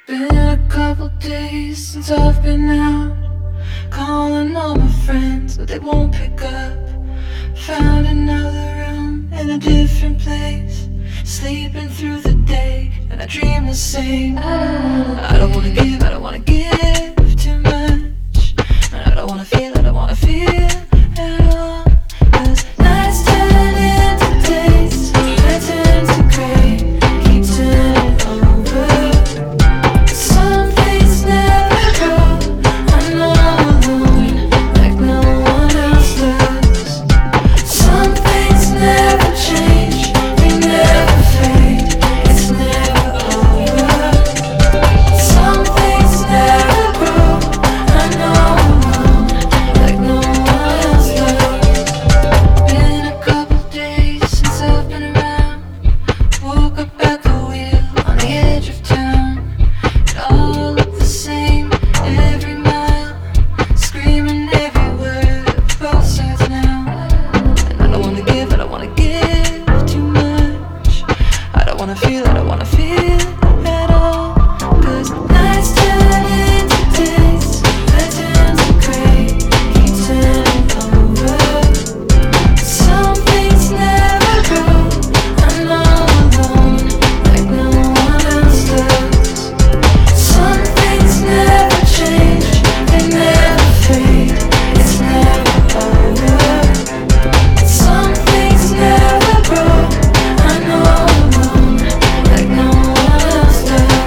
Been a couple days since I've been out, calling all my friends, but they won't pick up. Found another room in a different place, sleeping through the day, and I dream the same. I don't wanna give, I don't wanna give too much, and I don't wanna feel, I don't wanna feel at all. 'Cause nights turn into days, nights turn to gray, keep turning over. Some things never go, I know I'm alone, like no one else does. Some things never change, they never fade, it's never over. Some things never grow, I know I'm alone, like no one else does. Been a couple days since I've been around, woke up at the wheel on the edge of town. It all looked the same every mile, screaming every word of both sides now. And I don't wanna give, I don't wanna give too much, I don't wanna feel, I don't wanna feel at all. 'Cause nights turn into days, night turns to gray, keep turning over. Some things never go, I know I'm alone, like no one else does. Some things never change, they never fade, it's never over. Some things never grow, I know I'm alone, like no one else does.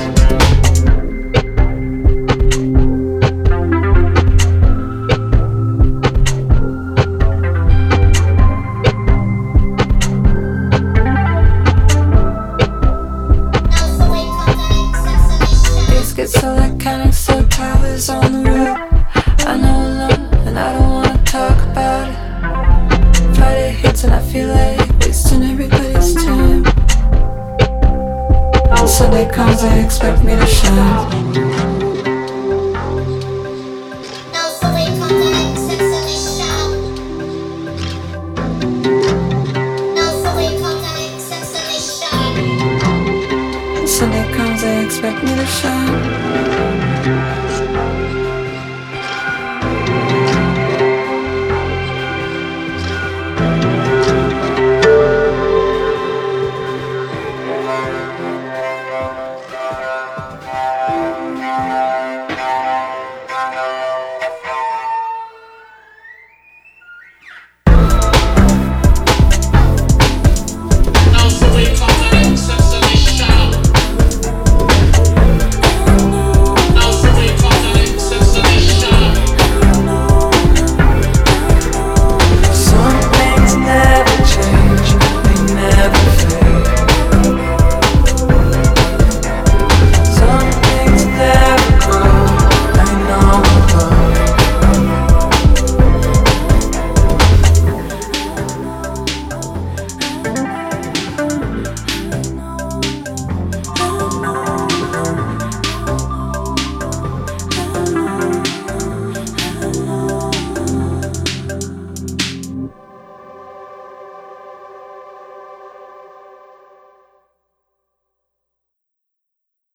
Biscuits electronic cell towers on the road. I know alone and I don't wanna talk about it. Friday hits and I feel like wasting everybody's time. When Sunday comes they expect me to shine. When Sunday comes they expect me to shine.